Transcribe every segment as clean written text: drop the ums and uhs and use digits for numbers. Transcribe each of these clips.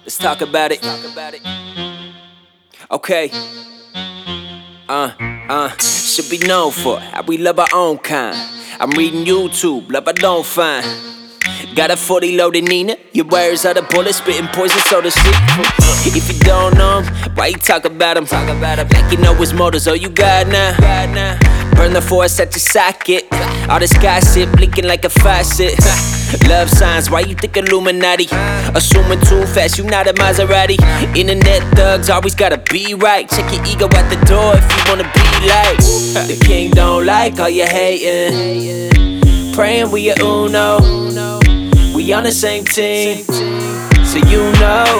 Let's talk about it. Okay. Should be known for how we love our own kind. I'm reading YouTube, love I don't find. Got a 40 loaded Nina. Your words are the bullet, spitting poison, so to speak. If you don't know him, why you talk about him? Like you know his motives, all you got now. Burn the force at your socket. All this gossip blinking like a faucet. Love signs, why you think Illuminati? Assuming too fast, you not a Maserati. Internet thugs always gotta be right. Check your ego at the door if you wanna be like. The king don't like all you hating. Praying we are uno. We on the same team, so you know.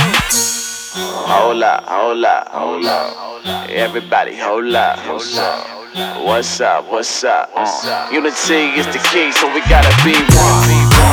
Hold up, hold up, hold up. Everybody, hold up, hold up. What's up, what's up? Unity is the key, so we gotta be one.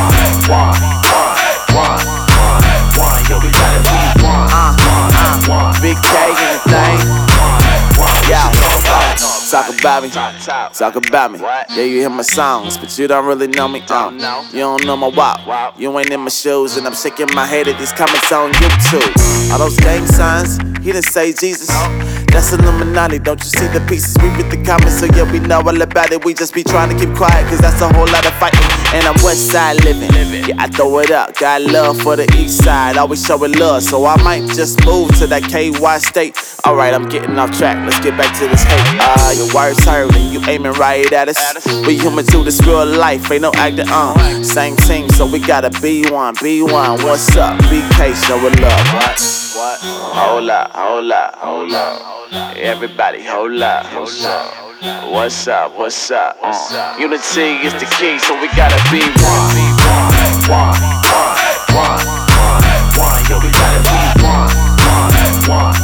Yo, we gotta be one. Big K in the thing. Yeah, talk about me, talk about me. Yeah, you hear my songs, but you don't really know me. You don't know my walk, you ain't in my shoes, and I'm shaking my head at these comments on YouTube. All those gang signs, he didn't say Jesus. That's Illuminati, don't you see the pieces? We read the comments, so yeah, we know all about it. We just be trying to keep quiet, cause that's a whole lot of fighting. And I'm West Side living, yeah, I throw it up. Got love for the East Side, always showing love. So I might just move to that KY state. Alright, I'm getting off track, let's get back to this hate. Your words hurt and you aiming right at us. We human too, this real life, ain't no acting on. Same team, so we gotta be one, be one. What's up, BK, showing love. What? Hold up, hold up, hold up. Everybody, hold up, hold up. What's up, what's up? Unity is the key, so we gotta be one. Yo, we gotta be one.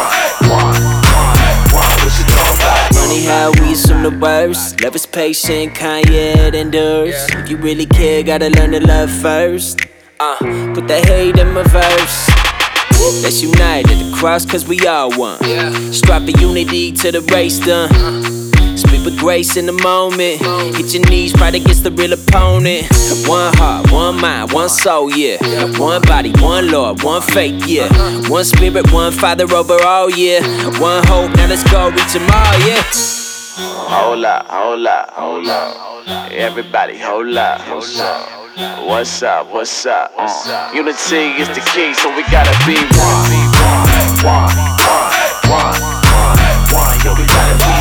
What you know about it? Funny how we assume the worst. Love is patient, kind yet endures. If you really care, gotta learn to love first. Put the hate in reverse. Let's unite at the cross, cause we all one. Strive for unity to the race done. Speak with grace in the moment. Hit your knees right against the real opponent. One heart, one mind, one soul, yeah. One body, one Lord, one faith, yeah. One spirit, one Father over all, yeah. One hope, now let's go reach them all, yeah. Hold up, hold up, hold up. Everybody, hold up, hold up. What's up, what's up? Unity is the key, so we gotta be one. Yo, we gotta be